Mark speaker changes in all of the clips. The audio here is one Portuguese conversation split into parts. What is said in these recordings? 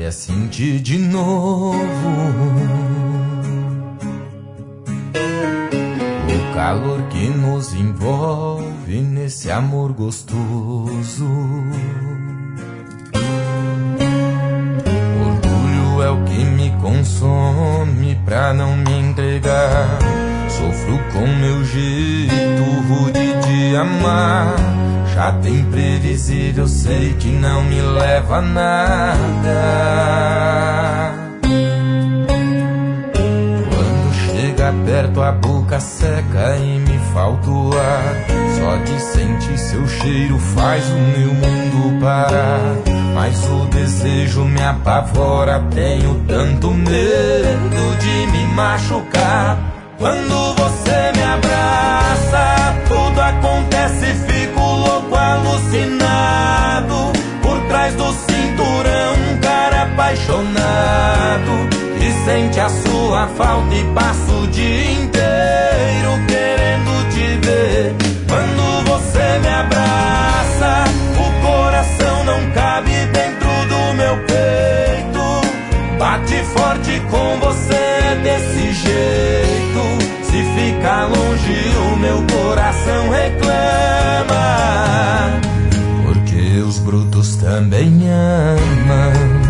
Speaker 1: até sentir de novo o calor que nos envolve nesse amor gostoso. Orgulho é o que me consome pra não me entregar. Sofro com meu jeito rude de amar. Chato e imprevisível, sei que não me leva a nada. Quando chega perto a boca seca e me falta o ar. Só de sentir seu cheiro faz o meu mundo parar. Mas o desejo me apavora, tenho tanto medo de me machucar. Quando você me abraça, tudo acontece, fico louco, alucinado. Por trás do cinturão, um cara apaixonado que sente a sua falta e passa o dia inteiro querendo te ver. Quando você me abraça, o coração não cabe dentro do meu peito. Bate forte com você desse jeito. Se fica longe o meu coração reclama, porque os brutos também amam.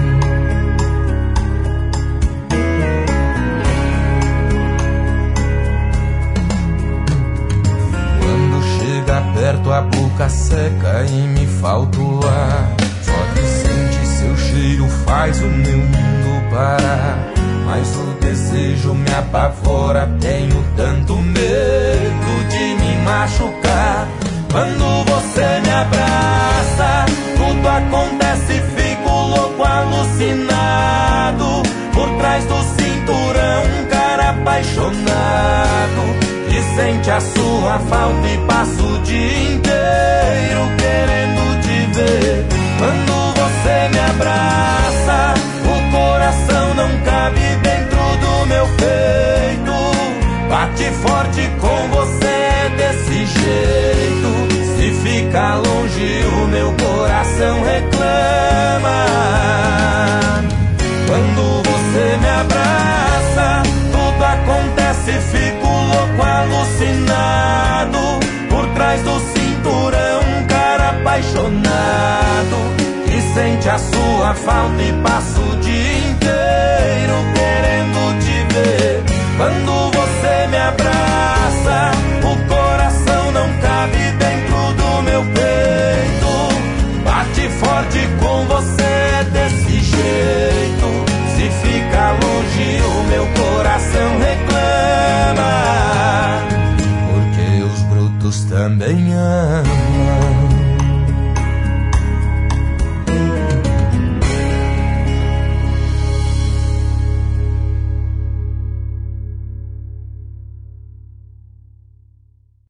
Speaker 1: Quando chega perto a boca seca e me falta o ar. Só de sentir seu cheiro faz o meu mundo parar. Mas o desejo me apavora, tenho tanto medo de me machucar. Quando você me abraça, tudo acontece, fico louco, alucinado. Por trás do cinturão, um cara apaixonado que sente a sua falta e passa o dia inteiro querendo te ver. Quando você me abraça, o coração não cabe dentro do meu peito. Bate forte com você desse jeito. Se fica longe o meu coração reclama. Quando você me abraça, tudo acontece, fico louco, alucinado. Por trás do cinturão, um cara apaixonado que sente a sua falta e passa o dia inteiro